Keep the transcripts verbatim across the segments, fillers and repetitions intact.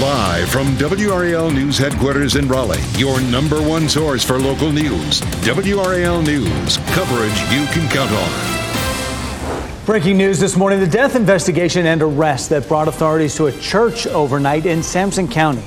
Live from W R A L News headquarters in Raleigh, your number one source for local news. W R A L News, coverage you can count on. Breaking news this morning, the death investigation and arrest that brought authorities to a church overnight in Sampson County.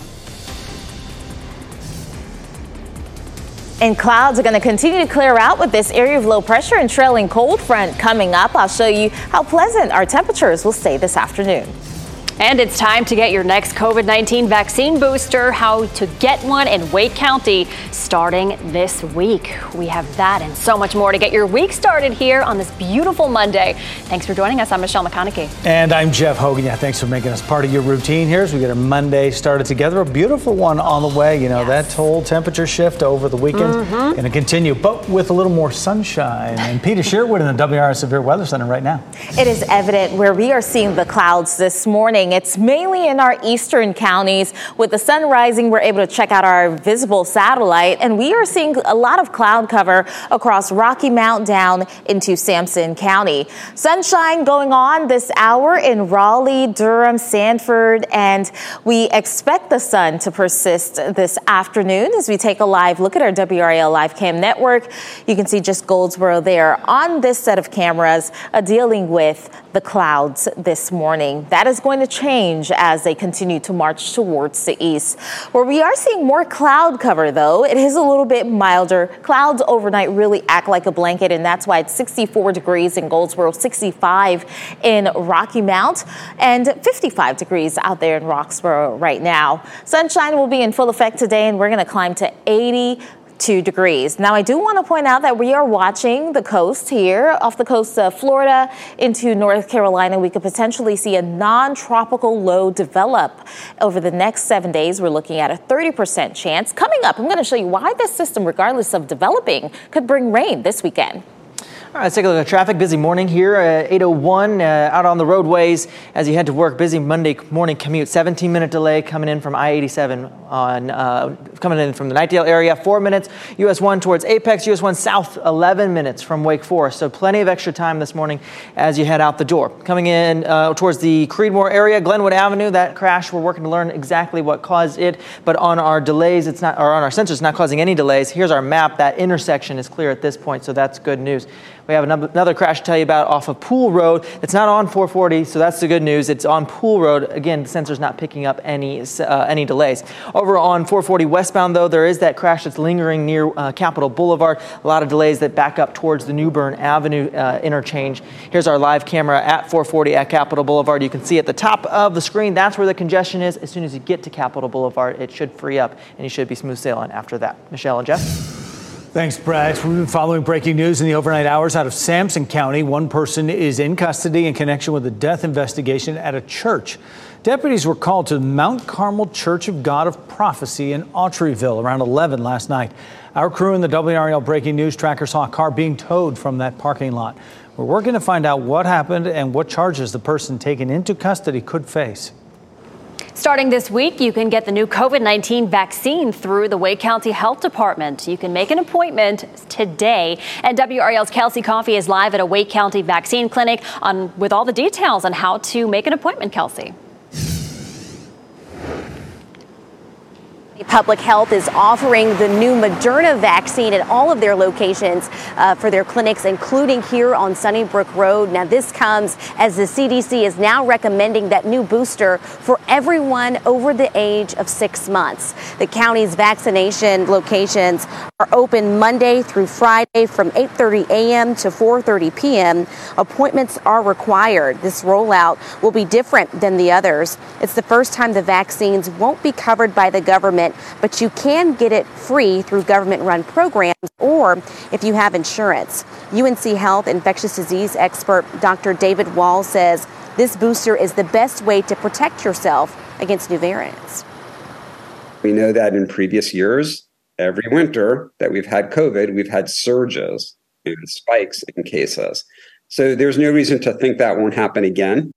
And clouds are going to continue to clear out with this area of low pressure and trailing cold front coming up. I'll show you how pleasant our temperatures will stay this afternoon. And it's time to get your next COVID nineteen vaccine booster, how to get one in Wake County starting this week. We have that and so much more to get your week started here on this beautiful Monday. Thanks for joining us. I'm Michelle McConaughey. And I'm Jeff Hogan. Yeah, thanks for making us part of your routine here as we get our Monday started together. A beautiful one on the way. You know, yes. That whole temperature shift over the weekend mm-hmm. going to continue, but with a little more sunshine. And Peter Sherwood in the W R A Severe Weather Center right now. It is evident where we are seeing the clouds this morning. It's mainly in our eastern counties. With the sun rising, we're able to check out our visible satellite, and we are seeing a lot of cloud cover across Rocky Mount down into Sampson County. Sunshine going on this hour in Raleigh, Durham, Sanford, and we expect the sun to persist this afternoon as we take a live look at our W R A L Live Cam network. You can see just Goldsboro there on this set of cameras uh, dealing with the clouds this morning. That is going to change as they continue to march towards the east. Where we are seeing more cloud cover, though, it is a little bit milder. Clouds overnight really act like a blanket, and that's why it's sixty-four degrees in Goldsboro, sixty-five in Rocky Mount, and fifty-five degrees out there in Roxborough right now. Sunshine will be in full effect today, and we're going to climb to eighty-two degrees. Now, I do want to point out that we are watching the coast here, off the coast of Florida into North Carolina. We could potentially see a non-tropical low develop over the next seven days. We're looking at a thirty percent chance. Coming up, I'm going to show you why this system, regardless of developing, could bring rain this weekend. All right, let's take a look at traffic. Busy morning here at eight oh one uh, out on the roadways as you head to work. Busy Monday morning commute. seventeen minute delay coming in from I eighty-seven on uh, coming in from the Knightdale area. Four minutes. U S one towards Apex. U S one south. eleven minutes from Wake Forest. So plenty of extra time this morning as you head out the door. Coming in uh, towards the Creedmoor area, Glenwood Avenue. That crash. We're working to learn exactly what caused it. But on our delays, it's not, or on our sensors, it's not causing any delays. Here's our map. That intersection is clear at this point, so that's good news. We have another crash to tell you about off of Pool Road. It's not on four forty, so that's the good news. It's on Pool Road. Again, the sensor's not picking up any uh, any delays. Over on four forty westbound, though, there is that crash that's lingering near uh, Capitol Boulevard. A lot of delays that back up towards the New Bern Avenue uh, interchange. Here's our live camera at four forty at Capitol Boulevard. You can see at the top of the screen, that's where the congestion is. As soon as you get to Capitol Boulevard, it should free up, and you should be smooth sailing after that. Michelle and Jeff? Thanks, Brad. We've been following breaking news in the overnight hours out of Sampson County. One person is in custody in connection with a death investigation at a church. Deputies were called to Mount Carmel Church of God of Prophecy in Autryville around eleven last night. Our crew in the W R A L Breaking News Tracker saw a car being towed from that parking lot. We're working to find out what happened and what charges the person taken into custody could face. Starting this week, you can get the new COVID nineteen vaccine through the Wake County Health Department. You can make an appointment today. And W R A L's Kelsey Coffey is live at a Wake County vaccine clinic on, with all the details on how to make an appointment, Kelsey. Public Health is offering the new Moderna vaccine at all of their locations uh, for their clinics, including here on Sunnybrook Road. Now, this comes as the C D C is now recommending that new booster for everyone over the age of six months. The county's vaccination locations are open Monday through Friday from eight thirty a.m. to four thirty p.m. Appointments are required. This rollout will be different than the others. It's the first time the vaccines won't be covered by the government, but you can get it free through government-run programs or if you have insurance. U N C Health infectious disease expert Doctor David Wall says this booster is the best way to protect yourself against new variants. We know that in previous years, every winter that we've had COVID, we've had surges and spikes in cases. So there's no reason to think that won't happen again.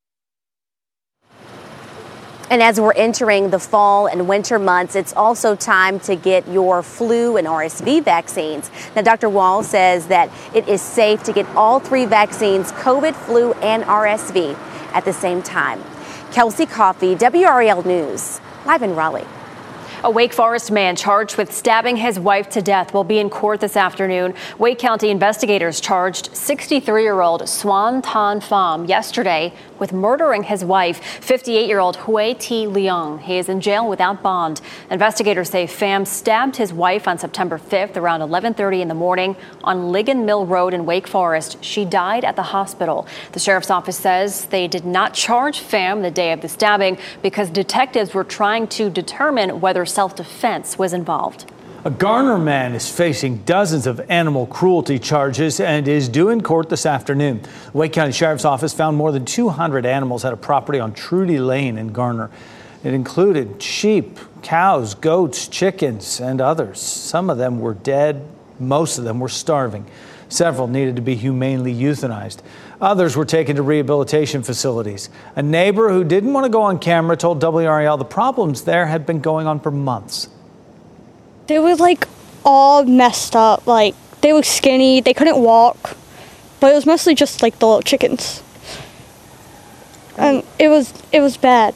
And as we're entering the fall and winter months, it's also time to get your flu and R S V vaccines. Now, Doctor Wall says that it is safe to get all three vaccines, COVID, flu, and R S V, at the same time. Kelsey Coffey, W R A L News, live in Raleigh. A Wake Forest man charged with stabbing his wife to death will be in court this afternoon. Wake County investigators charged sixty-three-year-old Swan Tan Pham yesterday with murdering his wife, fifty-eight-year-old Hui T. Leong. He is in jail without bond. Investigators say Pham stabbed his wife on September fifth around eleven thirty in the morning on Ligon Mill Road in Wake Forest. She died at the hospital. The sheriff's office says they did not charge Pham the day of the stabbing because detectives were trying to determine whether self-defense was involved. A Garner man is facing dozens of animal cruelty charges and is due in court this afternoon. The Wake County Sheriff's Office found more than two hundred animals at a property on Trudy Lane in Garner. It included sheep, cows, goats, chickens, and others. Some of them were dead. Most of them were starving. Several needed to be humanely euthanized. Others were taken to rehabilitation facilities. A neighbor who didn't want to go on camera told W R A L the problems there had been going on for months. They were like all messed up. Like they were skinny, they couldn't walk, but it was mostly just like the little chickens. And it was it was bad.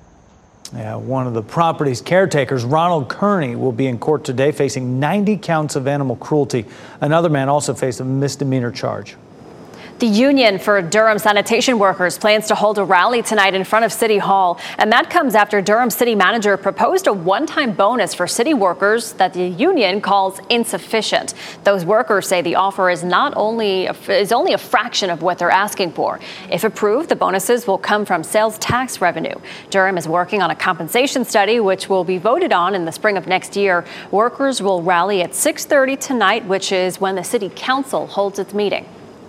Yeah, one of the property's caretakers, Ronald Kearney, will be in court today facing ninety counts of animal cruelty. Another man also faced a misdemeanor charge. The Union for Durham Sanitation Workers plans to hold a rally tonight in front of City Hall, and that comes after Durham City Manager proposed a one-time bonus for city workers that the union calls insufficient. Those workers say the offer is not only is only a fraction of what they're asking for. If approved, the bonuses will come from sales tax revenue. Durham is working on a compensation study, which will be voted on in the spring of next year. Workers will rally at six thirty tonight, which is when the City Council holds its meeting.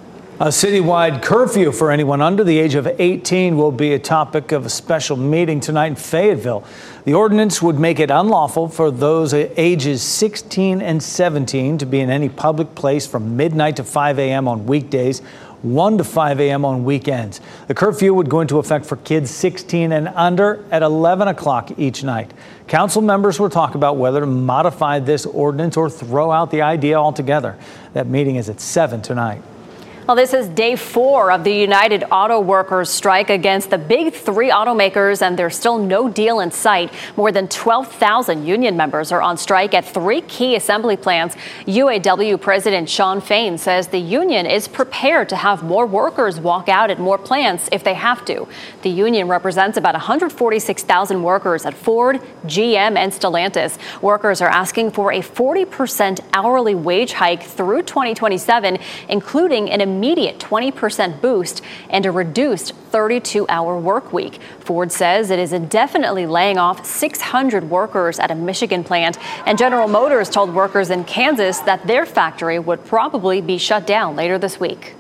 A citywide curfew for anyone under the age of eighteen will be a topic of a special meeting tonight in Fayetteville. The ordinance would make it unlawful for those ages sixteen and seventeen to be in any public place from midnight to five a.m. on weekdays, one to five a.m. on weekends. The curfew would go into effect for kids sixteen and under at eleven o'clock each night. Council members will talk about whether to modify this ordinance or throw out the idea altogether. That meeting is at seven tonight. Well, this is day four of the United Auto Workers strike against the big three automakers, and there's still no deal in sight. More than twelve thousand union members are on strike at three key assembly plants. U A W President Shawn Fain says the union is prepared to have more workers walk out at more plants if they have to. The union represents about one hundred forty-six thousand workers at Ford, G M, and Stellantis. Workers are asking for a forty percent hourly wage hike through twenty twenty-seven, including an immediate twenty percent boost and a reduced thirty-two hour work week. Ford says it is indefinitely laying off six hundred workers at a Michigan plant, and General Motors told workers in Kansas that their factory would probably be shut down later this week.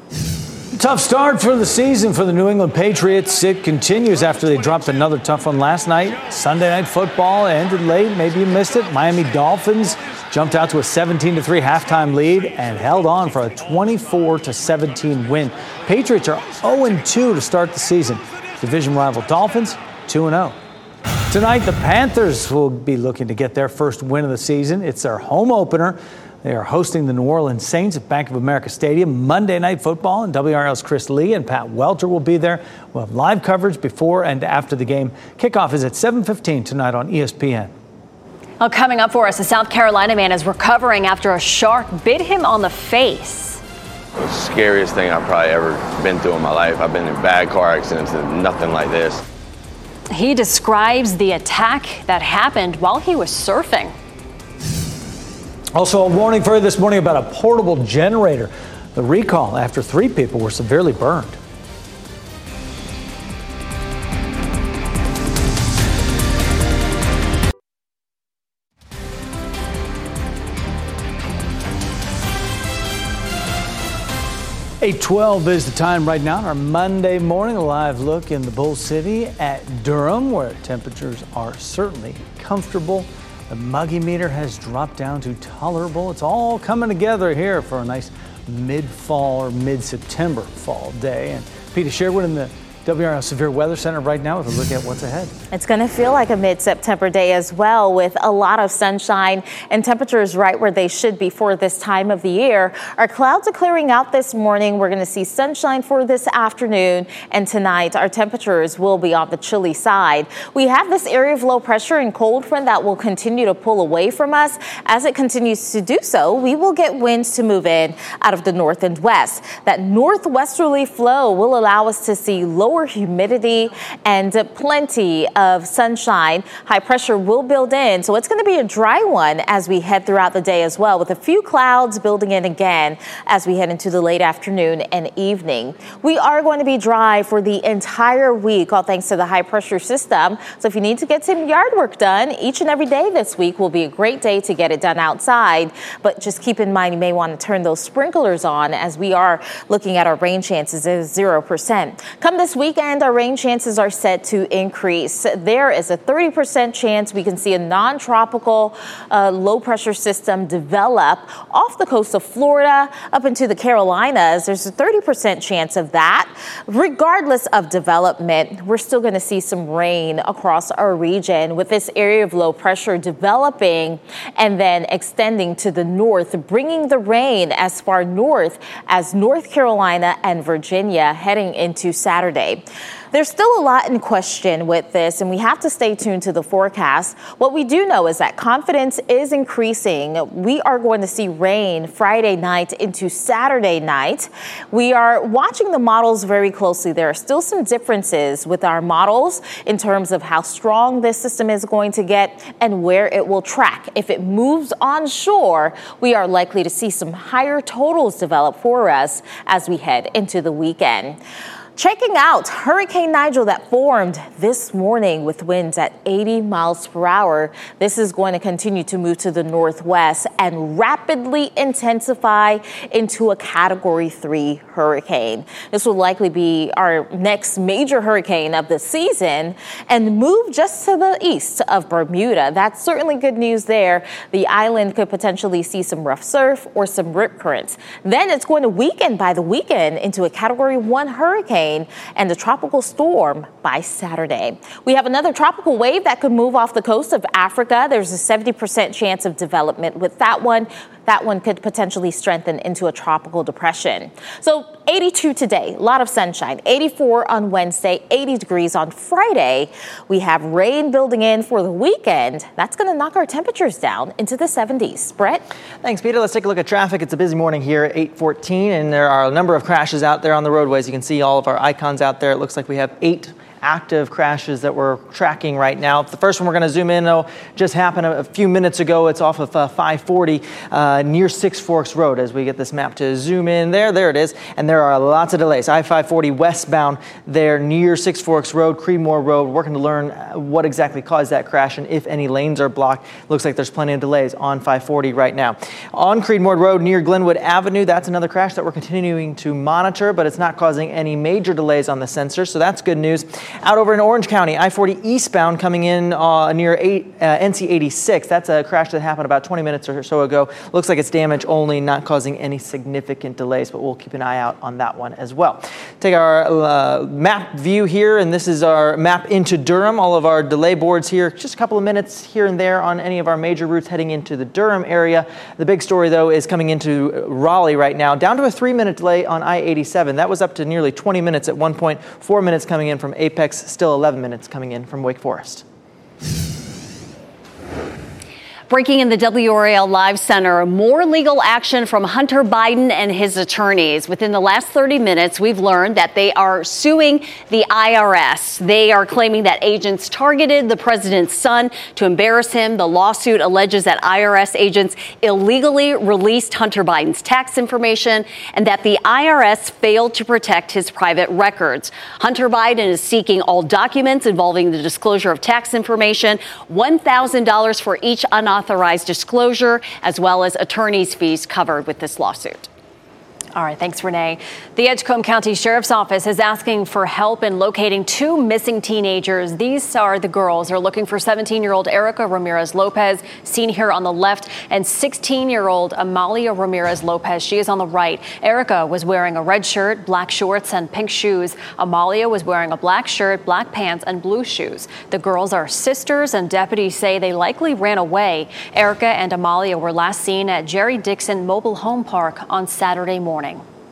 Tough start for the season for the New England Patriots. It continues after they dropped another tough one last night. Sunday Night Football ended late. Maybe you missed it. Miami Dolphins jumped out to a seventeen to three halftime lead and held on for a twenty-four to seventeen win. Patriots are oh and two to start the season. Division rival Dolphins two and oh. Tonight, the Panthers will be looking to get their first win of the season. It's their home opener. They are hosting the New Orleans Saints at Bank of America Stadium. Monday Night Football, and W R L's Chris Lee and Pat Welter will be there. We'll have live coverage before and after the game. Kickoff is at seven fifteen tonight on E S P N. Well, coming up for us, a South Carolina man is recovering after a shark bit him on the face. The scariest thing I've probably ever been through in my life. I've been in bad car accidents and nothing like this. He describes the attack that happened while he was surfing. Also, a warning for you this morning about a portable generator. The recall after three people were severely burned. eight twelve is the time right now on our Monday morning. A live look in the Bull City at Durham, where temperatures are certainly comfortable. The muggy meter has dropped down to tolerable. It's all coming together here for a nice mid-fall or mid-September fall day. And Peter Sherwood in the W R L Severe Weather Center right now with a look at what's ahead. It's going to feel like a mid-September day as well, with a lot of sunshine and temperatures right where they should be for this time of the year. Our clouds are clearing out this morning. We're going to see sunshine for this afternoon, and tonight our temperatures will be on the chilly side. We have this area of low pressure and cold front that will continue to pull away from us. As it continues to do so, we will get winds to move in out of the north and west. That northwesterly flow will allow us to see low humidity and plenty of sunshine. High pressure will build in, so it's going to be a dry one as we head throughout the day as well, with a few clouds building in again as we head into the late afternoon and evening. We are going to be dry for the entire week, all thanks to the high pressure system. So if you need to get some yard work done, each and every day this week will be a great day to get it done outside. But just keep in mind, you may want to turn those sprinklers on, as we are looking at our rain chances as zero percent. Come this week, weekend, our rain chances are set to increase. There is a thirty percent chance we can see a non-tropical uh, low pressure system develop off the coast of Florida up into the Carolinas. There's a thirty percent chance of that. Regardless of development, we're still going to see some rain across our region, with this area of low pressure developing and then extending to the north, bringing the rain as far north as North Carolina and Virginia heading into Saturday. There's still a lot in question with this, and we have to stay tuned to the forecast. What we do know is that confidence is increasing. We are going to see rain Friday night into Saturday night. We are watching the models very closely. There are still some differences with our models in terms of how strong this system is going to get and where it will track. If it moves onshore, we are likely to see some higher totals develop for us as we head into the weekend. Checking out Hurricane Nigel that formed this morning with winds at eighty miles per hour. This is going to continue to move to the northwest and rapidly intensify into a Category three hurricane. This will likely be our next major hurricane of the season and move just to the east of Bermuda. That's certainly good news there. The island could potentially see some rough surf or some rip currents. Then it's going to weaken by the weekend into a Category one hurricane and a tropical storm by Saturday. We have another tropical wave that could move off the coast of Africa. There's a seventy percent chance of development with that one. That one could potentially strengthen into a tropical depression. So eighty-two today, a lot of sunshine. eighty-four on Wednesday, eighty degrees on Friday. We have rain building in for the weekend. That's going to knock our temperatures down into the seventies. Brett? Thanks, Peter. Let's take a look at traffic. It's a busy morning here at eight fourteen, and there are a number of crashes out there on the roadways. You can see all of our icons out there. It looks like we have eight active crashes that we're tracking right now. The first one we're going to zoom in on just happened a, a few minutes ago. It's off of uh, five forty uh, near Six Forks Road. As we get this map to zoom in there, there it is. And there are lots of delays. I five forty westbound there near Six Forks Road, Creedmoor Road. Working to learn what exactly caused that crash and if any lanes are blocked. Looks like there's plenty of delays on five forty right now. On Creedmoor Road near Glenwood Avenue, that's another crash that we're continuing to monitor, but it's not causing any major delays on the sensor, so that's good news. Out over in Orange County, I forty eastbound coming in uh, near eight, uh, N C eighty-six. That's a crash that happened about twenty minutes or so ago. Looks like it's damage only, not causing any significant delays, but we'll keep an eye out on that one as well. Take our uh, map view here, and this is our map into Durham. All of our delay boards here, just a couple of minutes here and there on any of our major routes heading into the Durham area. The big story, though, is coming into Raleigh right now, down to a three-minute delay on I eighty-seven. That was up to nearly twenty minutes at one point, four minutes coming in from Apex, still eleven minutes coming in from Wake Forest. Breaking in the W R A L Live Center, more legal action from Hunter Biden and his attorneys. Within the last thirty minutes, we've learned that they are suing the I R S. They are claiming that agents targeted the president's son to embarrass him. The lawsuit alleges that I R S agents illegally released Hunter Biden's tax information and that the I R S failed to protect his private records. Hunter Biden is seeking all documents involving the disclosure of tax information, one thousand dollars for each unauthorized authorized disclosure, as well as attorney's fees covered with this lawsuit. All right, thanks, Renee. The Edgecombe County Sheriff's Office is asking for help in locating two missing teenagers. These are the girls. They're looking for seventeen-year-old Erica Ramirez Lopez, seen here on the left, and sixteen-year-old Amalia Ramirez Lopez. She is on the right. Erica was wearing a red shirt, black shorts, and pink shoes. Amalia was wearing a black shirt, black pants, and blue shoes. The girls are sisters, and deputies say they likely ran away. Erica and Amalia were last seen at Jerry Dixon Mobile Home Park on Saturday morning.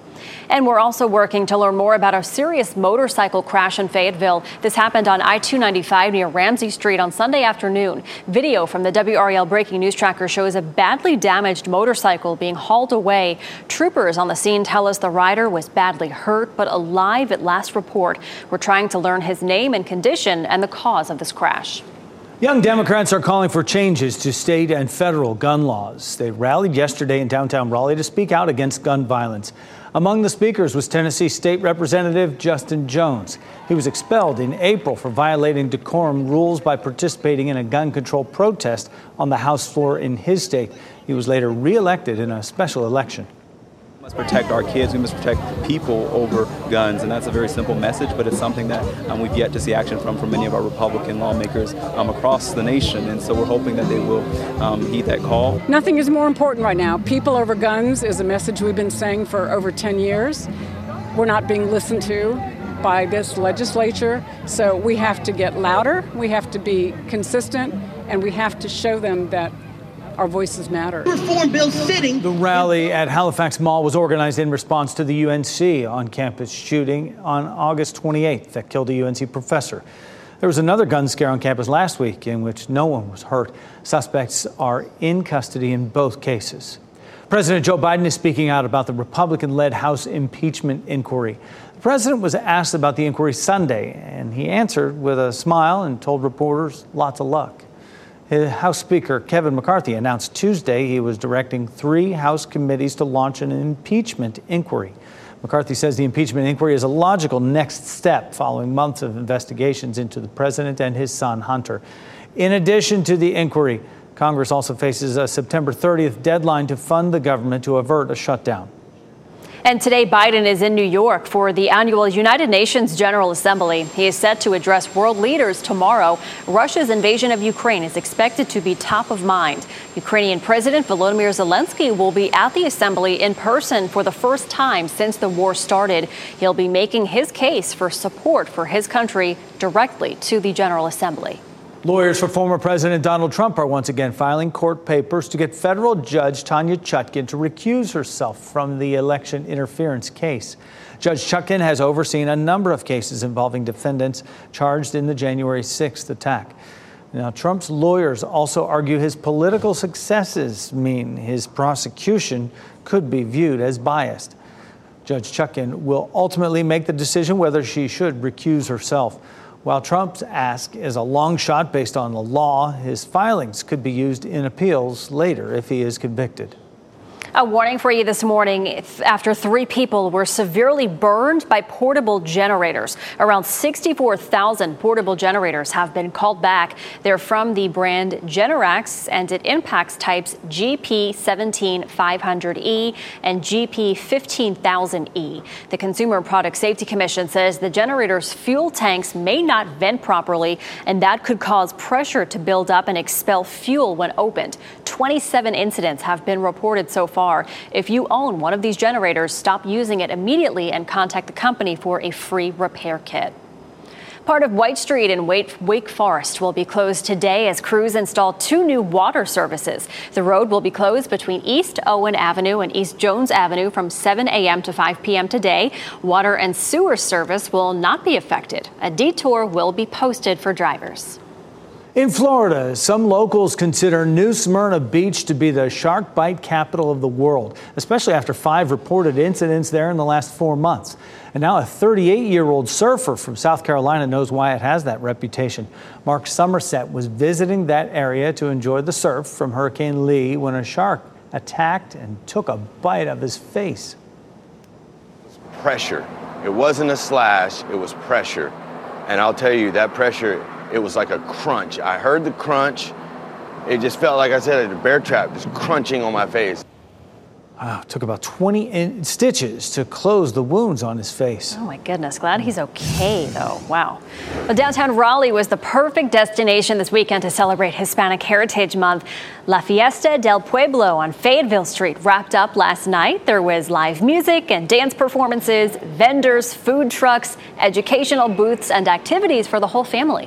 And we're also working to learn more about a serious motorcycle crash in Fayetteville. This happened on I two ninety-five near Ramsey Street on Sunday afternoon. Video from the W R A L Breaking News Tracker shows a badly damaged motorcycle being hauled away. Troopers on the scene tell us the rider was badly hurt but alive at last report. We're trying to learn his name and condition and the cause of this crash. Young Democrats are calling for changes to state and federal gun laws. They rallied yesterday in downtown Raleigh to speak out against gun violence. Among the speakers was Tennessee State Representative Justin Jones. He was expelled in April for violating decorum rules by participating in a gun control protest on the House floor in his state. He was later reelected in a special election. We must protect our kids. We must protect people over guns, and that's a very simple message, but it's something that um, we've yet to see action from from many of our Republican lawmakers um, across the nation, and so we're hoping that they will um, heed that call. Nothing is more important right now. People over guns is a message we've been saying for over ten years. We're not being listened to by this legislature, so we have to get louder, we have to be consistent, and we have to show them that our voices matter. Reform bill sitting. The rally at Halifax Mall was organized in response to the U N C on-campus shooting on August twenty-eighth that killed a U N C professor. There was another gun scare on campus last week in which no one was hurt. Suspects are in custody in both cases. President Joe Biden is speaking out about the Republican-led House impeachment inquiry. The president was asked about the inquiry Sunday, and he answered with a smile and told reporters lots of luck. House Speaker Kevin McCarthy announced Tuesday he was directing three House committees to launch an impeachment inquiry. McCarthy says the impeachment inquiry is a logical next step following months of investigations into the president and his son, Hunter. In addition to the inquiry, Congress also faces a September thirtieth deadline to fund the government to avert a shutdown. And today, Biden is in New York for the annual United Nations General Assembly. He is set to address world leaders tomorrow. Russia's invasion of Ukraine is expected to be top of mind. Ukrainian President Volodymyr Zelensky will be at the assembly in person for the first time since the war started. He'll be making his case for support for his country directly to the General Assembly. Lawyers for former President Donald Trump are once again filing court papers to get federal judge Tanya Chutkin to recuse herself from the election interference case. Judge Chutkin has overseen a number of cases involving defendants charged in the January sixth attack. Now, Trump's lawyers also argue his political successes mean his prosecution could be viewed as biased. Judge Chutkin will ultimately make the decision whether she should recuse herself. While Trump's ask is a long shot based on the law, his filings could be used in appeals later if he is convicted. A warning for you this morning after three people were severely burned by portable generators. Around sixty-four thousand portable generators have been called back. They're from the brand Generac, and it impacts types G P seventeen five hundred E and G P fifteen thousand E. The Consumer Product Safety Commission says the generator's fuel tanks may not vent properly, and that could cause pressure to build up and expel fuel when opened. twenty-seven incidents have been reported so far. If you own one of these generators, stop using it immediately and contact the company for a free repair kit. Part of White Street in Wake Forest will be closed today as crews install two new water services. The road will be closed between East Owen Avenue and East Jones Avenue from seven a.m. to five p.m. today. Water and sewer service will not be affected. A detour will be posted for drivers. In Florida, some locals consider New Smyrna Beach to be the shark bite capital of the world, especially after five reported incidents there in the last four months. And now a thirty-eight-year-old surfer from South Carolina knows why it has that reputation. Mark Somerset was visiting that area to enjoy the surf from Hurricane Lee when a shark attacked and took a bite of his face. Pressure. It wasn't a slash, it was pressure. And I'll tell you, that pressure, it was like a crunch. I heard the crunch. It just felt like I said, a bear trap just crunching on my face. Wow, it took about twenty in- stitches to close the wounds on his face. Oh my goodness, glad he's okay though. Wow. Well, downtown Raleigh was the perfect destination this weekend to celebrate Hispanic Heritage Month. La Fiesta del Pueblo on Fayetteville Street wrapped up last night. There was live music and dance performances, vendors, food trucks, educational booths, and activities for the whole family.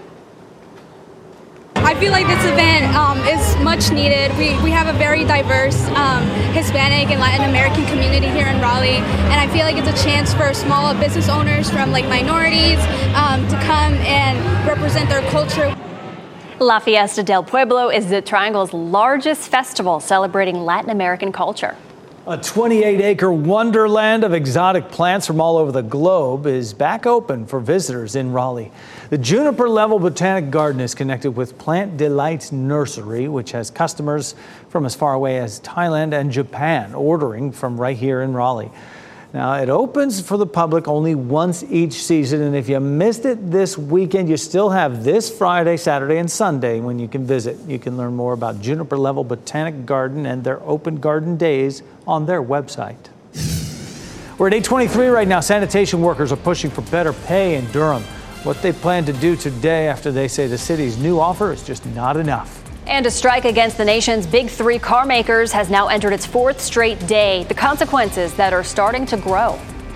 I feel like this event um, is much needed. We, we have a very diverse um, Hispanic and Latin American community here in Raleigh, and I feel like it's a chance for small business owners from like minorities um, to come and represent their culture. La Fiesta del Pueblo is the Triangle's largest festival celebrating Latin American culture. A twenty-eight acre wonderland of exotic plants from all over the globe is back open for visitors in Raleigh. The Juniper Level Botanic Garden is connected with Plant Delights Nursery, which has customers from as far away as Thailand and Japan ordering from right here in Raleigh. Now, it opens for the public only once each season, and if you missed it this weekend, you still have this Friday, Saturday, and Sunday when you can visit. You can learn more about Juniper Level Botanic Garden and their open garden days on their website. We're at eight twenty-three right now. Sanitation workers are pushing for better pay in Durham. What they plan to do today after they say the city's new offer is just not enough. And a strike against the nation's big three car makers has now entered its fourth straight day. The consequences that are starting to grow.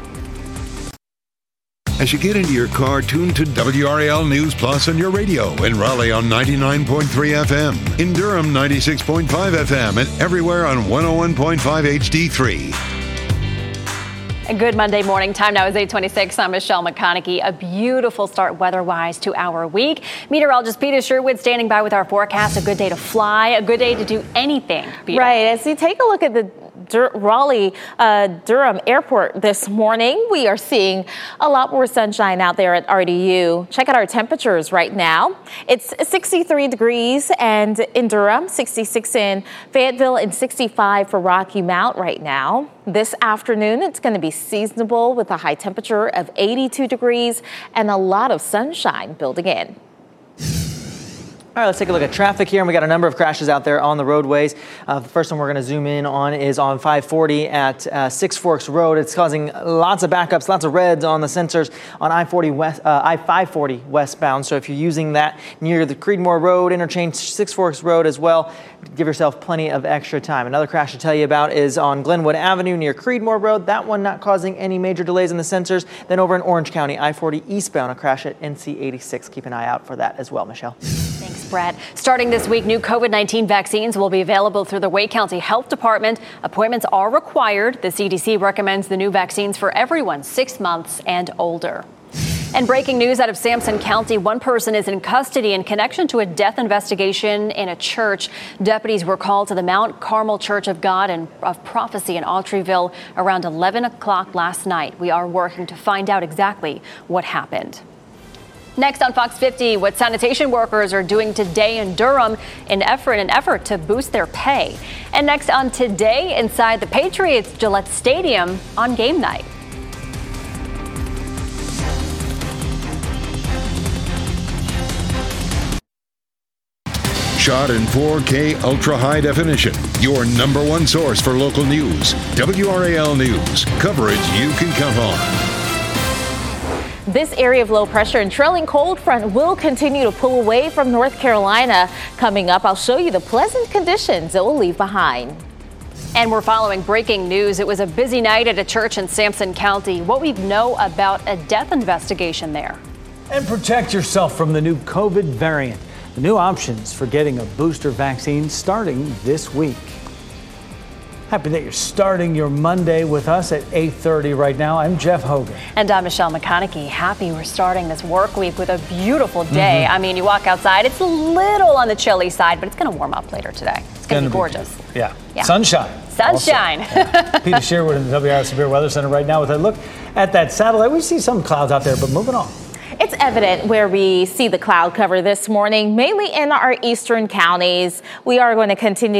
As you get into your car, tune to W R A L News Plus on your radio. In Raleigh on ninety-nine point three F M. In Durham, ninety-six point five F M. And everywhere on one oh one point five H D three. A good Monday morning. Time now is eight twenty-six. I'm Michelle McConaughey. A beautiful start weather-wise to our week. Meteorologist Peter Sherwood standing by with our forecast. A good day to fly, a good day to do anything. Peter. Right. As you take a look at the Dur- Raleigh uh, Durham Airport this morning, we are seeing a lot more sunshine out there at R D U. Check out our temperatures right now. It's sixty-three degrees and in Durham, sixty-six in Fayetteville, and sixty-five for Rocky Mount right now. This afternoon, it's going to be seasonable with a high temperature of eighty-two degrees and a lot of sunshine building in. All right, let's take a look at traffic here, and we got a number of crashes out there on the roadways. Uh, the first one we're going to zoom in on is on five forty at uh, Six Forks Road. It's causing lots of backups, lots of reds on the sensors on I forty west, uh, I five forty westbound. So if you're using that near the Creedmoor Road interchange, Six Forks Road as well, give yourself plenty of extra time. Another crash to tell you about is on Glenwood Avenue near Creedmoor Road. That one not causing any major delays in the sensors. Then over in Orange County, I forty eastbound, a crash at N C eighty-six. Keep an eye out for that as well, Michelle. Thanks, Brad. Starting this week, new COVID nineteen vaccines will be available through the Wake County Health Department. Appointments are required. The C D C recommends the new vaccines for everyone six months and older. And breaking news out of Sampson County, one person is in custody in connection to a death investigation in a church. Deputies were called to the Mount Carmel Church of God and of Prophecy in Autryville around eleven o'clock last night. We are working to find out exactly what happened. Next on Fox fifty, what sanitation workers are doing today in Durham in effort an effort to boost their pay. And next on Today inside the Patriots Gillette Stadium on game night. Shot in four K ultra high definition. Your number one source for local news. W R A L News. Coverage you can count on. This area of low pressure and trailing cold front will continue to pull away from North Carolina. Coming up, I'll show you the pleasant conditions it will leave behind. And we're following breaking news. It was a busy night at a church in Sampson County. What we know about a death investigation there. And protect yourself from the new COVID variant. The new options for getting a booster vaccine starting this week. Happy that you're starting your Monday with us at eight thirty right now. I'm Jeff Hogan. And I'm Michelle McConaughey. Happy we're starting this work week with a beautiful day. Mm-hmm. I mean, you walk outside, it's a little on the chilly side, but it's going to warm up later today. It's going to be gorgeous. Be, yeah. yeah. Sunshine. Sunshine. Yeah. Peter Sherwood in the W R Severe Weather Center right now with a look at that satellite. We see some clouds out there, but moving on. It's evident where we see the cloud cover this morning, mainly in our eastern counties. We are going to continue to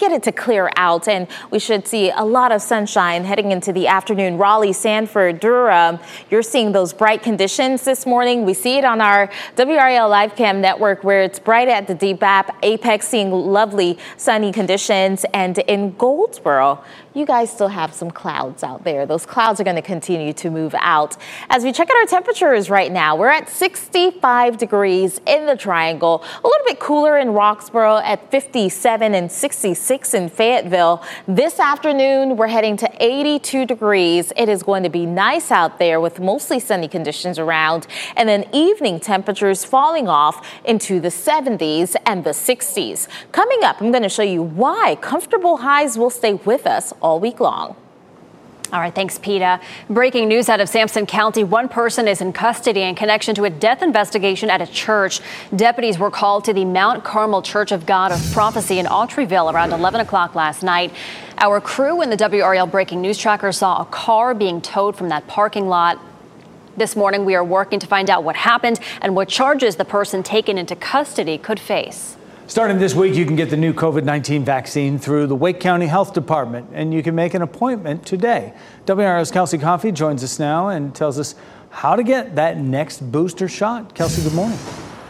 get it to clear out, and we should see a lot of sunshine heading into the afternoon. Raleigh, Sanford, Durham, you're seeing those bright conditions this morning. We see it on our W R A L Live Cam network where it's bright at the D B A P. Apex seeing lovely sunny conditions, and in Goldsboro, you guys still have some clouds out there. Those clouds are going to continue to move out. As we check out our temperatures right now, we're at sixty-five degrees in the Triangle, a little bit cooler in Roxborough at fifty-seven and sixty-six in Fayetteville. This afternoon, we're heading to eighty-two degrees. It is going to be nice out there with mostly sunny conditions around, and then evening temperatures falling off into the seventies and the sixties. Coming up, I'm going to show you why comfortable highs will stay with us all week long. All right, thanks, Peta. Breaking news out of Sampson County. One person is in custody in connection to a death investigation at a church. Deputies were called to the Mount Carmel Church of God of Prophecy in Autryville around eleven o'clock last night. Our crew in the W R A L Breaking News Tracker saw a car being towed from that parking lot. This morning, we are working to find out what happened and what charges the person taken into custody could face. Starting this week, you can get the new COVID nineteen vaccine through the Wake County Health Department, and you can make an appointment today. W R L's Kelsey Coffey joins us now and tells us how to get that next booster shot. Kelsey, good morning.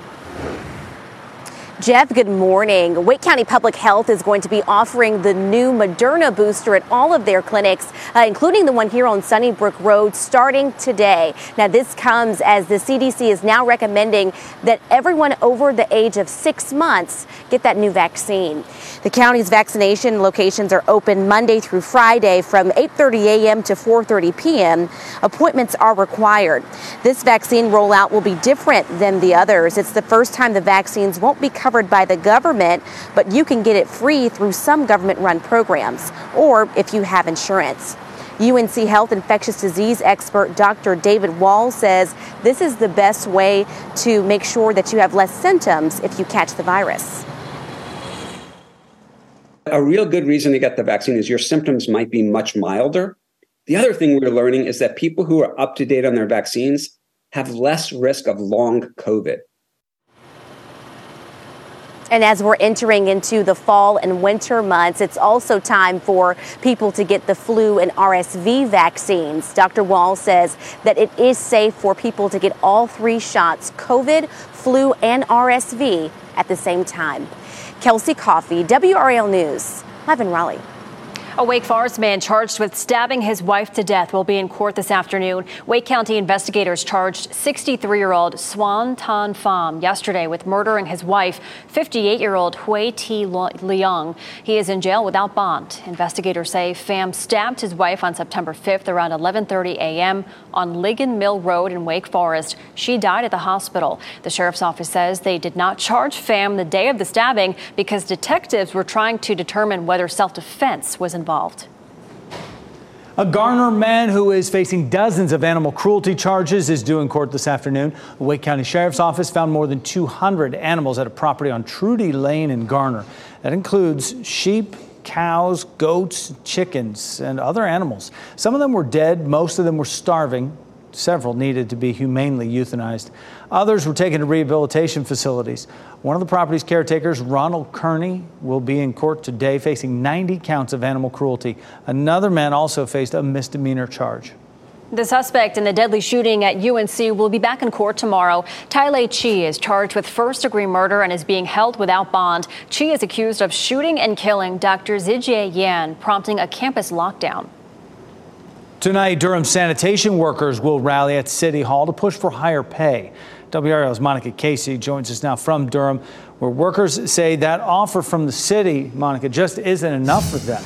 Jeff, good morning. Wake County Public Health is going to be offering the new Moderna booster at all of their clinics, uh, including the one here on Sunnybrook Road, starting today. Now, this comes as the C D C is now recommending that everyone over the age of six months get that new vaccine. The county's vaccination locations are open Monday through Friday from eight thirty a.m. to four thirty p.m. Appointments are required. This vaccine rollout will be different than the others. It's the first time the vaccines won't be covered by the government, but you can get it free through some government-run programs, or if you have insurance. U N C Health infectious disease expert Doctor David Wall says this is the best way to make sure that you have less symptoms if you catch the virus. A real good reason to get the vaccine is your symptoms might be much milder. The other thing we're learning is that people who are up to date on their vaccines have less risk of long COVID. And as we're entering into the fall and winter months, it's also time for people to get the flu and R S V vaccines. Doctor Wall says that it is safe for people to get all three shots, COVID, flu, and R S V at the same time. Kelsey Coffey, W R A L News, live in Raleigh. A Wake Forest man charged with stabbing his wife to death will be in court this afternoon. Wake County investigators charged sixty-three-year-old Swan Tan Pham yesterday with murdering his wife, fifty-eight-year-old Hui T. Leung. He is in jail without bond. Investigators say Pham stabbed his wife on September fifth around eleven thirty a.m. on Ligon Mill Road in Wake Forest. She died at the hospital. The sheriff's office says they did not charge Pham the day of the stabbing because detectives were trying to determine whether self-defense was involved. involved. A Garner man who is facing dozens of animal cruelty charges is due in court this afternoon. The Wake County Sheriff's Office found more than two hundred animals at a property on Trudy Lane in Garner. That includes sheep, cows, goats, chickens, and other animals. Some of them were dead. Most of them were starving. Several needed to be humanely euthanized. Others were taken to rehabilitation facilities. One of the property's caretakers, Ronald Kearney, will be in court today facing ninety counts of animal cruelty. Another man also faced a misdemeanor charge. The suspect in the deadly shooting at U N C will be back in court tomorrow. Tylay Chi is charged with first-degree murder and is being held without bond. Chi is accused of shooting and killing Doctor Zijie Yan, prompting a campus lockdown. Tonight, Durham sanitation workers will rally at City Hall to push for higher pay. W R L's Monica Casey joins us now from Durham, where workers say that offer from the city, Monica, just isn't enough for them.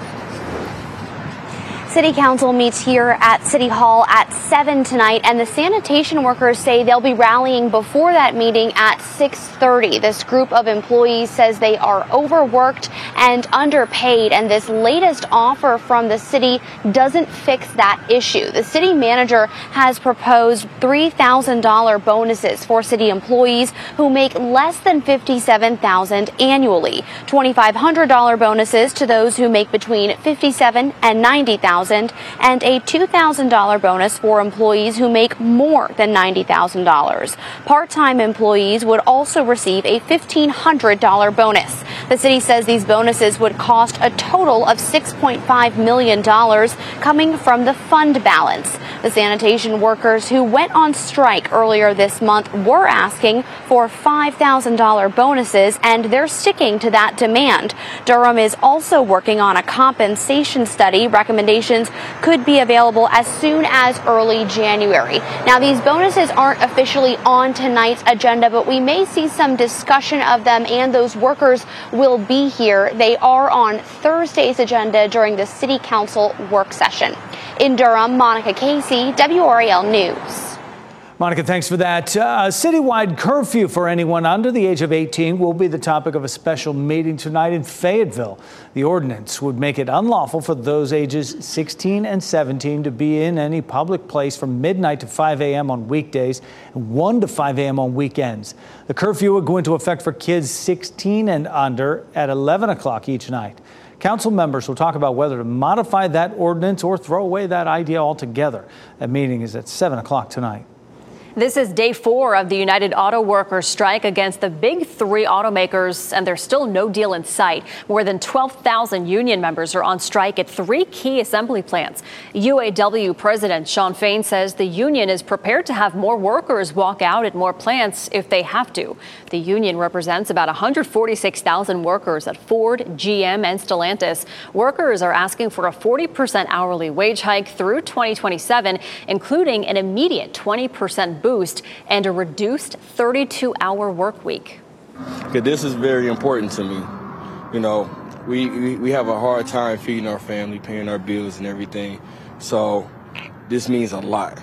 City Council meets here at City Hall at seven tonight, and the sanitation workers say they'll be rallying before that meeting at six thirty. This group of employees says they are overworked and underpaid, and this latest offer from the city doesn't fix that issue. The city manager has proposed three thousand dollars bonuses for city employees who make less than fifty-seven thousand dollars annually, twenty-five hundred dollars bonuses to those who make between fifty-seven thousand dollars and ninety thousand dollars, and a two thousand dollars bonus for employees who make more than ninety thousand dollars. Part-time employees would also receive a fifteen hundred dollars bonus. The city says these bonuses would cost a total of six point five million dollars coming from the fund balance. The sanitation workers who went on strike earlier this month were asking for five thousand dollars bonuses, and they're sticking to that demand. Durham is also working on a compensation study. Recommendations could be available as soon as early January. Now, these bonuses aren't officially on tonight's agenda, but we may see some discussion of them, and those workers will be here. They are on Thursday's agenda during the City Council work session. In Durham, Monica Casey, W R A L News. Monica, thanks for that. Uh, a citywide curfew for anyone under the age of eighteen will be the topic of a special meeting tonight in Fayetteville. The ordinance would make it unlawful for those ages sixteen and seventeen to be in any public place from midnight to five a.m. on weekdays and one to five a.m. on weekends. The curfew would go into effect for kids sixteen and under at eleven o'clock each night. Council members will talk about whether to modify that ordinance or throw away that idea altogether. That meeting is at seven o'clock tonight. This is day four of the United Auto Workers strike against the big three automakers, and there's still no deal in sight. More than twelve thousand union members are on strike at three key assembly plants. U A W President Shawn Fain says the union is prepared to have more workers walk out at more plants if they have to. The union represents about one hundred forty-six thousand workers at Ford, G M, and Stellantis. Workers are asking for a forty percent hourly wage hike through twenty twenty-seven, including an immediate twenty percent boost and a reduced thirty-two hour work week. Okay, this is very important to me. You know, we, we, we have a hard time feeding our family, paying our bills and everything. So this means a lot.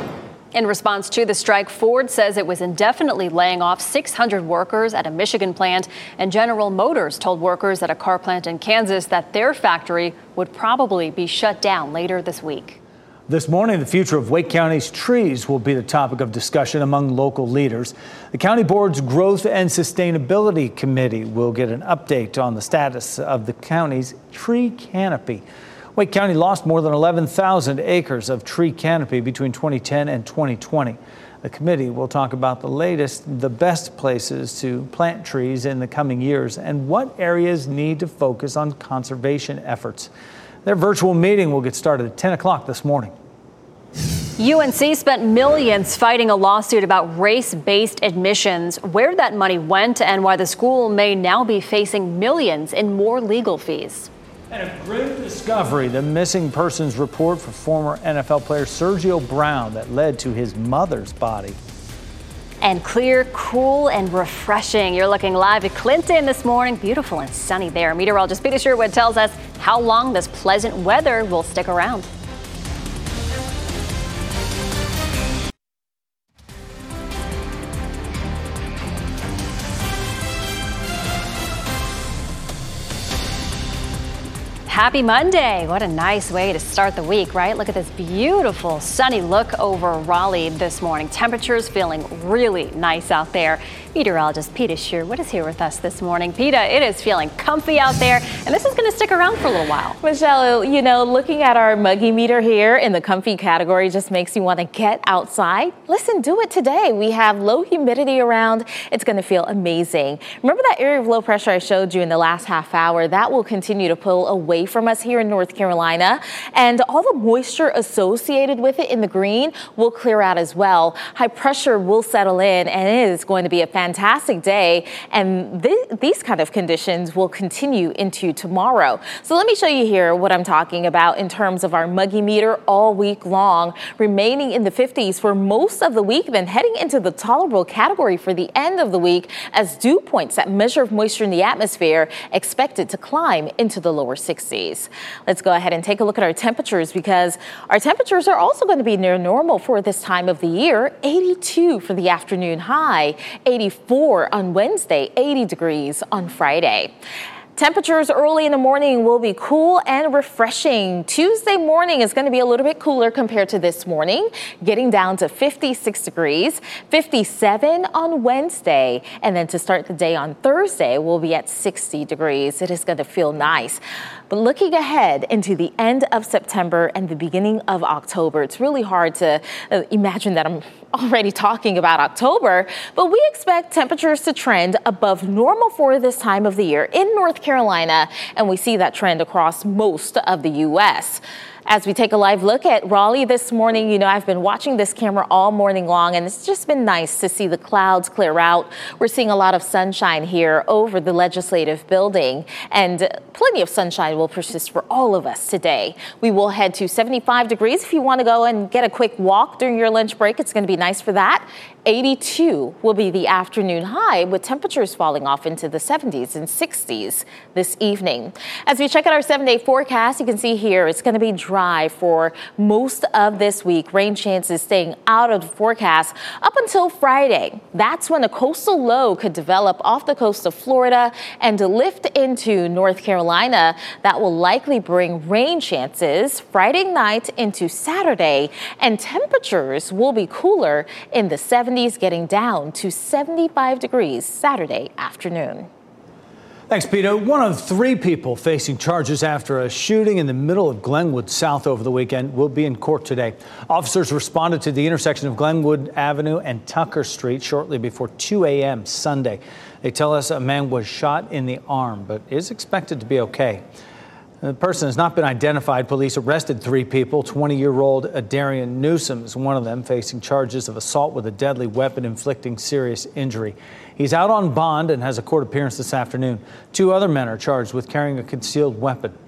In response to the strike, Ford says it was indefinitely laying off six hundred workers at a Michigan plant, and General Motors told workers at a car plant in Kansas that their factory would probably be shut down later this week. This morning, the future of Wake County's trees will be the topic of discussion among local leaders. The County Board's Growth and Sustainability Committee will get an update on the status of the county's tree canopy. Wake County lost more than eleven thousand acres of tree canopy between twenty ten and twenty twenty. The committee will talk about the latest, the best places to plant trees in the coming years and what areas need to focus on conservation efforts. Their virtual meeting will get started at ten o'clock this morning. U N C spent millions fighting a lawsuit about race-based admissions, where that money went and why the school may now be facing millions in more legal fees. And a grim discovery, the missing persons report for former N F L player Sergio Brown that led to his mother's body. And clear, cool, and refreshing. You're looking live at Clinton this morning. Beautiful and sunny there. Meteorologist Peter Sherwood tells us how long this pleasant weather will stick around. Happy Monday. What a nice way to start the week, right? Look at this beautiful sunny look over Raleigh this morning. Temperatures feeling really nice out there. Meteorologist Peta Sherwood is here with us this morning. Peta, it is feeling comfy out there, and this is going to stick around for a little while. Michelle, you know, looking at our muggy meter here in the comfy category just makes you want to get outside. Listen, do it today. We have low humidity around. It's going to feel amazing. Remember that area of low pressure I showed you in the last half hour? That will continue to pull away from us here in North Carolina, and all the moisture associated with it in the green will clear out as well. High pressure will settle in, and it is going to be a fantastic day, and th- these kind of conditions will continue into tomorrow. So let me show you here what I'm talking about in terms of our muggy meter all week long, remaining in the fifties for most of the week, then heading into the tolerable category for the end of the week as dew points, that measure of moisture in the atmosphere, expected to climb into the lower sixties. Let's go ahead and take a look at our temperatures, because our temperatures are also going to be near normal for this time of the year. eighty-two for the afternoon high, eighty-four on Wednesday, eighty degrees on Friday. Temperatures early in the morning will be cool and refreshing. Tuesday morning is going to be a little bit cooler compared to this morning, getting down to fifty-six degrees, fifty-seven on Wednesday. And then to start the day on Thursday, we'll be at sixty degrees. It is going to feel nice. But looking ahead into the end of September and the beginning of October, it's really hard to imagine that I'm already talking about October, but we expect temperatures to trend above normal for this time of the year in North Carolina, and we see that trend across most of the U S As we take a live look at Raleigh this morning, you know, I've been watching this camera all morning long, and it's just been nice to see the clouds clear out. We're seeing a lot of sunshine here over the legislative building, and plenty of sunshine will persist for all of us today. We will head to seventy-five degrees if you want to go and get a quick walk during your lunch break. It's going to be nice for that. eighty-two will be the afternoon high, with temperatures falling off into the seventies and sixties this evening. As we check out our seven-day forecast, you can see here it's going to be dry for most of this week. Rain chances staying out of the forecast up until Friday. That's when a coastal low could develop off the coast of Florida and lift into North Carolina. That will likely bring rain chances Friday night into Saturday, and temperatures will be cooler in the seventies, getting down to seventy-five degrees Saturday afternoon. Thanks, Peter. One of three people facing charges after a shooting in the middle of Glenwood South over the weekend will be in court today. Officers responded to the intersection of Glenwood Avenue and Tucker Street shortly before two a.m. Sunday. They tell us a man was shot in the arm, but is expected to be okay. The person has not been identified. Police arrested three people. twenty-year-old Darian Newsom is one of them, facing charges of assault with a deadly weapon inflicting serious injury. He's out on bond and has a court appearance this afternoon. Two other men are charged with carrying a concealed weapon.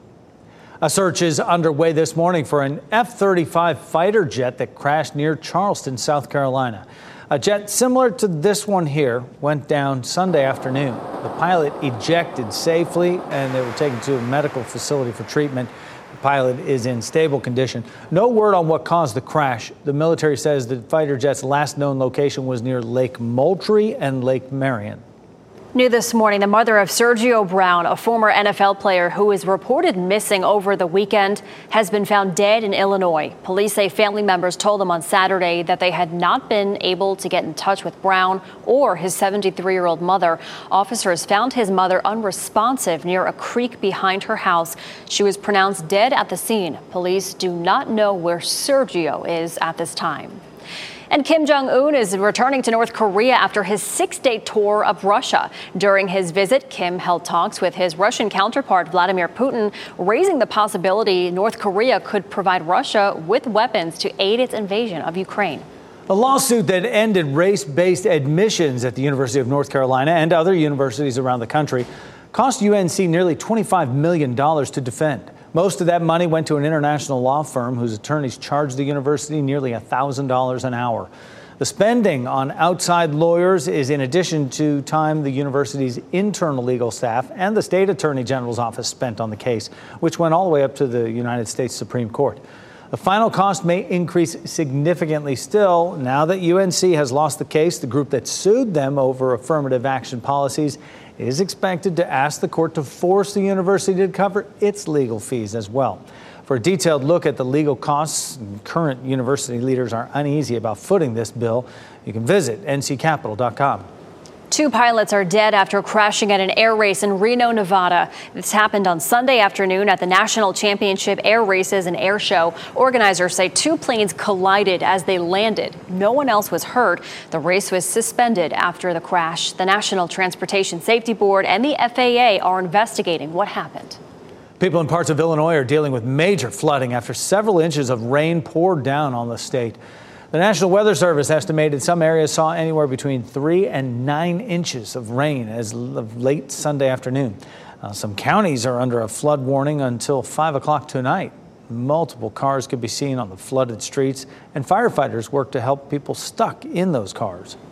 A search is underway this morning for an F thirty-five fighter jet that crashed near Charleston, South Carolina. A jet similar to this one here went down Sunday afternoon. The pilot ejected safely, and they were taken to a medical facility for treatment. The pilot is in stable condition. No word on what caused the crash. The military says the fighter jet's last known location was near Lake Moultrie and Lake Marion. New this morning, the mother of Sergio Brown, a former N F L player who is reported missing over the weekend, has been found dead in Illinois. Police say family members told them on Saturday that they had not been able to get in touch with Brown or his seventy-three-year-old mother. Officers found his mother unresponsive near a creek behind her house. She was pronounced dead at the scene. Police do not know where Sergio is at this time. And Kim Jong-un is returning to North Korea after his six-day tour of Russia. During his visit, Kim held talks with his Russian counterpart, Vladimir Putin, raising the possibility North Korea could provide Russia with weapons to aid its invasion of Ukraine. A lawsuit that ended race-based admissions at the University of North Carolina and other universities around the country cost U N C nearly twenty-five million dollars to defend. Most of that money went to an international law firm whose attorneys charged the university nearly one thousand dollars an hour. The spending on outside lawyers is in addition to time the university's internal legal staff and the state attorney general's office spent on the case, which went all the way up to the United States Supreme Court. The final cost may increase significantly still. Now that U N C has lost the case, the group that sued them over affirmative action policies is expected to ask the court to force the university to cover its legal fees as well. For a detailed look at the legal costs, current university leaders are uneasy about footing this bill. You can visit N C Capital dot com. Two pilots are dead after crashing at an air race in Reno, Nevada. This happened on Sunday afternoon at the National Championship Air Races and Air Show. Organizers say two planes collided as they landed. No one else was hurt. The race was suspended after the crash. The National Transportation Safety Board and the F A A are investigating what happened. People in parts of Illinois are dealing with major flooding after several inches of rain poured down on the state. The National Weather Service estimated some areas saw anywhere between three and nine inches of rain as of late Sunday afternoon. Uh, some counties are under a flood warning until five o'clock tonight. Multiple cars could be seen on the flooded streets, and firefighters work to help people stuck in those cars.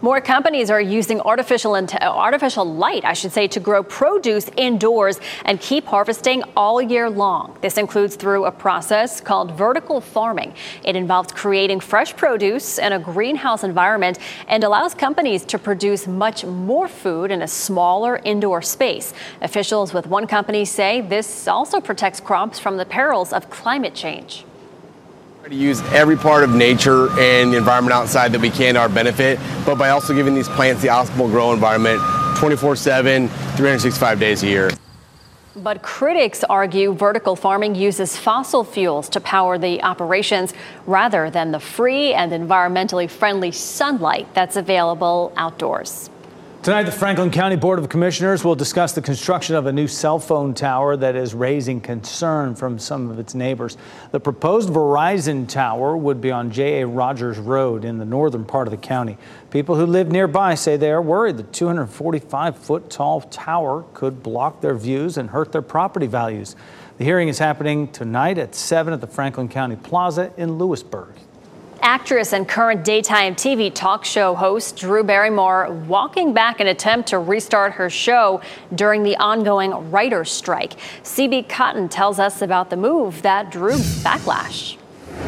More companies are using artificial int- artificial light, I should say, to grow produce indoors and keep harvesting all year long. This includes through a process called vertical farming. It involves creating fresh produce in a greenhouse environment and allows companies to produce much more food in a smaller indoor space. Officials with one company say this also protects crops from the perils of climate change. To use every part of nature and the environment outside that we can to our benefit, but by also giving these plants the optimal grow environment twenty-four seven, three hundred sixty-five days a year. But critics argue vertical farming uses fossil fuels to power the operations rather than the free and environmentally friendly sunlight that's available outdoors. Tonight, the Franklin County Board of Commissioners will discuss the construction of a new cell phone tower that is raising concern from some of its neighbors. The proposed Verizon tower would be on J A Rogers Road in the northern part of the county. People who live nearby say they are worried the two hundred forty-five foot tall tower could block their views and hurt their property values. The hearing is happening tonight at seven at the Franklin County Plaza in Lewisburg. Actress and current daytime T V talk show host Drew Barrymore walking back an attempt to restart her show during the ongoing writer's strike. C B Cotton tells us about the move that drew backlash.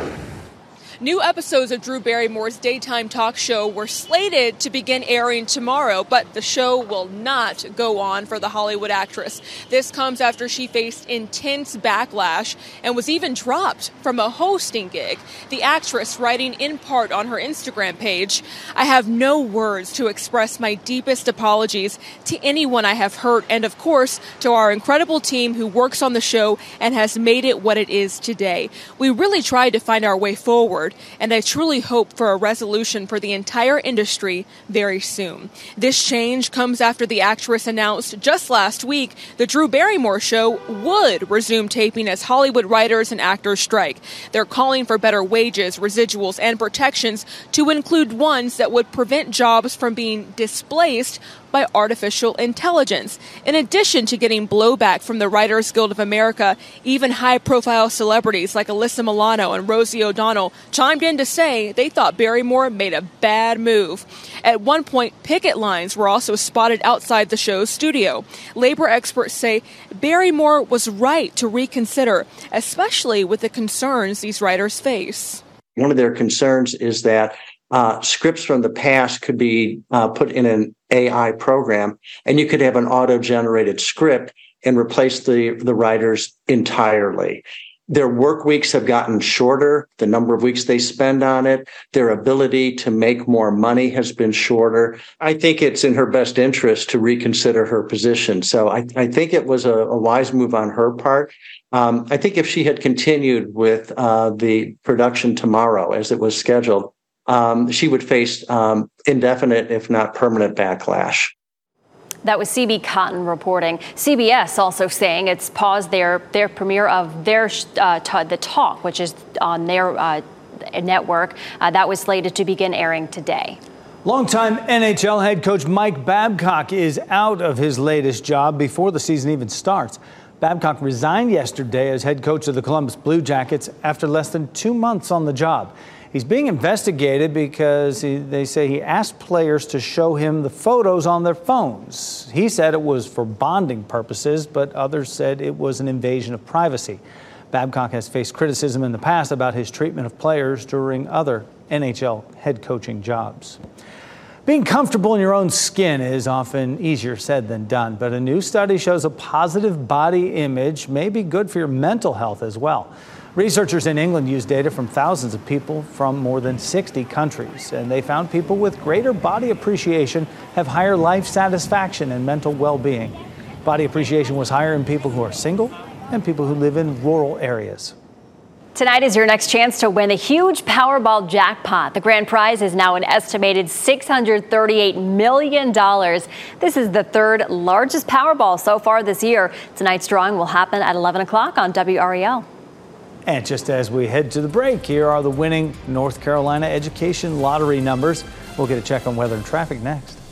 New episodes of Drew Barrymore's daytime talk show were slated to begin airing tomorrow, but the show will not go on for the Hollywood actress. This comes after she faced intense backlash and was even dropped from a hosting gig. The actress writing in part on her Instagram page, "I have no words to express my deepest apologies to anyone I have hurt, and of course to our incredible team who works on the show and has made it what it is today. We really tried to find our way forward, and I truly hope for a resolution for the entire industry very soon." This change comes after the actress announced just last week the Drew Barrymore show would resume taping as Hollywood writers and actors strike. They're calling for better wages, residuals, and protections to include ones that would prevent jobs from being displaced by artificial intelligence. In addition to getting blowback from the Writers Guild of America, even high-profile celebrities like Alyssa Milano and Rosie O'Donnell chimed in to say they thought Barrymore made a bad move. At one point, picket lines were also spotted outside the show's studio. Labor experts say Barrymore was right to reconsider, especially with the concerns these writers face. One of their concerns is that Uh, scripts from the past could be uh, put in an A I program, and you could have an auto-generated script and replace the, the writers entirely. Their work weeks have gotten shorter. The number of weeks they spend on it, their ability to make more money has been shorter. I think it's in her best interest to reconsider her position. So I, I think it was a, a wise move on her part. Um, I think if she had continued with uh, the production tomorrow as it was scheduled, Um, she would face um, indefinite, if not permanent, backlash. That was C B Cotton reporting. C B S also saying it's paused their their premiere of their uh, t- the Talk, which is on their uh, network. Uh, that was slated to begin airing today. Longtime N H L head coach Mike Babcock is out of his latest job before the season even starts. Babcock resigned yesterday as head coach of the Columbus Blue Jackets after less than two months on the job. He's being investigated because he, they say he asked players to show him the photos on their phones. He said it was for bonding purposes, but others said it was an invasion of privacy. Babcock has faced criticism in the past about his treatment of players during other N H L head coaching jobs. Being comfortable in your own skin is often easier said than done, but a new study shows a positive body image may be good for your mental health as well. Researchers in England used data from thousands of people from more than sixty countries, and they found people with greater body appreciation have higher life satisfaction and mental well-being. Body appreciation was higher in people who are single and people who live in rural areas. Tonight is your next chance to win a huge Powerball jackpot. The grand prize is now an estimated six hundred thirty-eight million dollars. This is the third largest Powerball so far this year. Tonight's drawing will happen at eleven o'clock on W R E L. And just as we head to the break, here are the winning North Carolina Education Lottery numbers. We'll get a check on weather and traffic next.